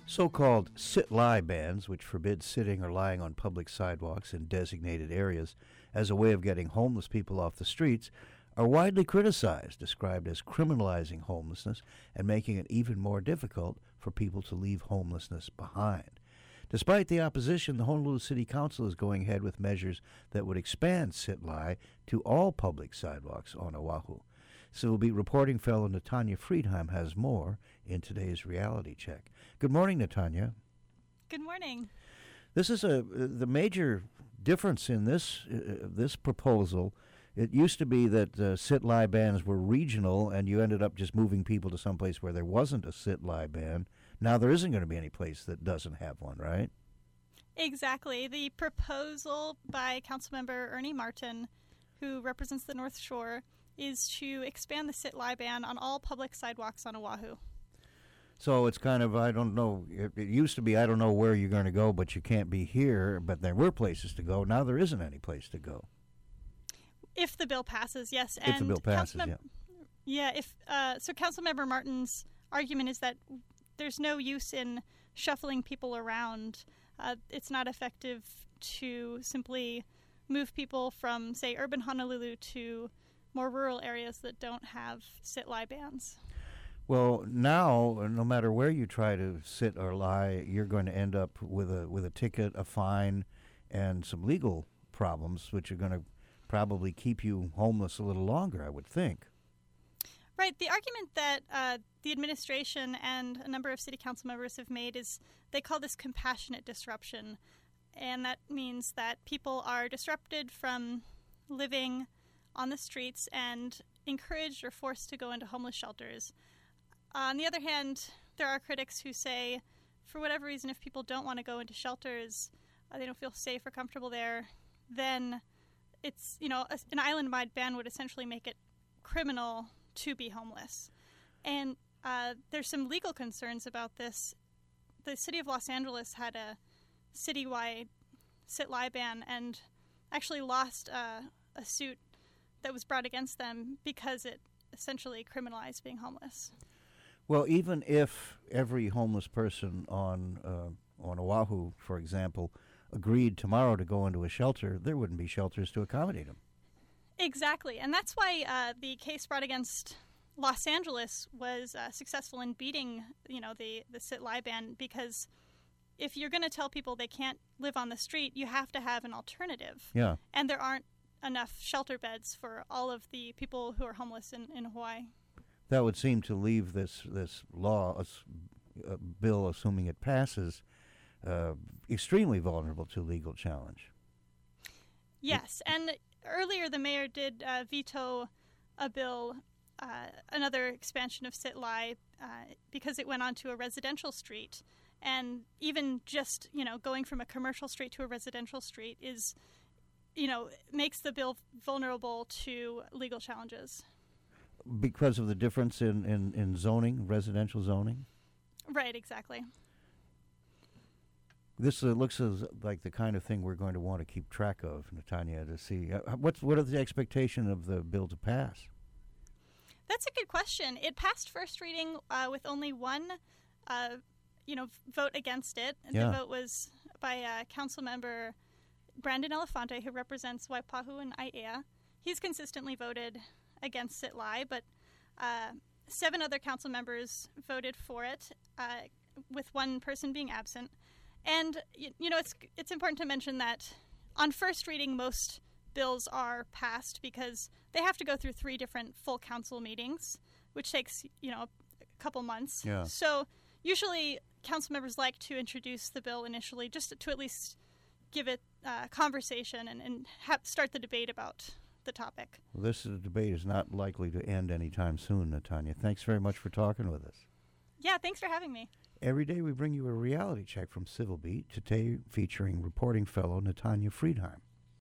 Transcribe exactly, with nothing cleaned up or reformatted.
So-called sit-lie bans, which forbid sitting or lying on public sidewalks in designated areas as a way of getting homeless people off the streets, are widely criticized, described as criminalizing homelessness and making it even more difficult for people to leave homelessness behind. Despite the opposition, the Honolulu City Council is going ahead with measures that would expand sit-lie to all public sidewalks on Oahu. Civil Beat reporting fellow Natanya Friedheim has more in today's Reality Check. Good morning, Natanya. Good morning. This is a the major difference in this uh, this proposal. It used to be that uh, sit-lie bans were regional, and you ended up just moving people to someplace where there wasn't a sit-lie ban. Now there isn't going to be any place that doesn't have one, right? Exactly. The proposal by Councilmember Ernie Martin, who represents the North Shore, is to expand the sit-lie ban on all public sidewalks on Oahu. So it's kind of, I don't know, it, it used to be, I don't know where you're going to go, but you can't be here, but there were places to go. Now there isn't any place to go. If the bill passes, yes. If and the bill passes, Councilmem- yeah. Yeah, if uh, so Councilmember Martin's argument is that there's no use in shuffling people around. Uh, it's not effective to simply move people from, say, urban Honolulu to more rural areas that don't have sit-lie bans. Well, now, no matter where you try to sit or lie, you're going to end up with a with a ticket, a fine, and some legal problems, which are going to probably keep you homeless a little longer, I would think. Right. The argument that uh, the administration and a number of city council members have made is they call this compassionate disruption. And that means that people are disrupted from living on the streets and encouraged or forced to go into homeless shelters. On the other hand, there are critics who say, for whatever reason, if people don't want to go into shelters, uh, they don't feel safe or comfortable there, then it's, you know, a, an island-wide ban would essentially make it criminal to be homeless. And uh, there's some legal concerns about this. The city of Los Angeles had a citywide sit-lie ban and actually lost uh, a suit that was brought against them because it essentially criminalized being homeless. Well, even if every homeless person on uh, on Oahu, for example, agreed tomorrow to go into a shelter, there wouldn't be shelters to accommodate them. Exactly, and that's why uh, the case brought against Los Angeles was uh, successful in beating, you know, the the sit-lie ban, because if you're going to tell people they can't live on the street, you have to have an alternative. Yeah, and there aren't enough shelter beds for all of the people who are homeless in, in Hawaii. That would seem to leave this this law, uh, bill, assuming it passes, uh, extremely vulnerable to legal challenge. Yes, and earlier the mayor did uh, veto a bill, uh, another expansion of sit-lie, uh, because it went onto a residential street. And even just, you know, going from a commercial street to a residential street is, you know, makes the bill vulnerable to legal challenges. Because of the difference in, in, in zoning, residential zoning? Right, exactly. This uh, looks as like the kind of thing we're going to want to keep track of, Natanya, to see. Uh, what's, what are the expectations of the bill to pass? That's a good question. It passed first reading uh, with only one, uh, you know, vote against it. Yeah. The vote was by uh, Council Member Brandon Elefante, who represents Waipahu and Aiea. He's consistently voted against sit-lie, but uh, seven other council members voted for it, uh, with one person being absent. And, you, you know, it's it's important to mention that on first reading, most bills are passed because they have to go through three different full council meetings, which takes, you know, a couple months. Yeah. So usually council members like to introduce the bill initially just to, to at least give it uh, conversation and, and have, start the debate about the topic. Well, this uh, debate is not likely to end anytime soon, Natanya. Thanks very much for talking with us. Yeah, thanks for having me. Every day we bring you a reality check from Civil Beat, today featuring reporting fellow Natanya Friedheim.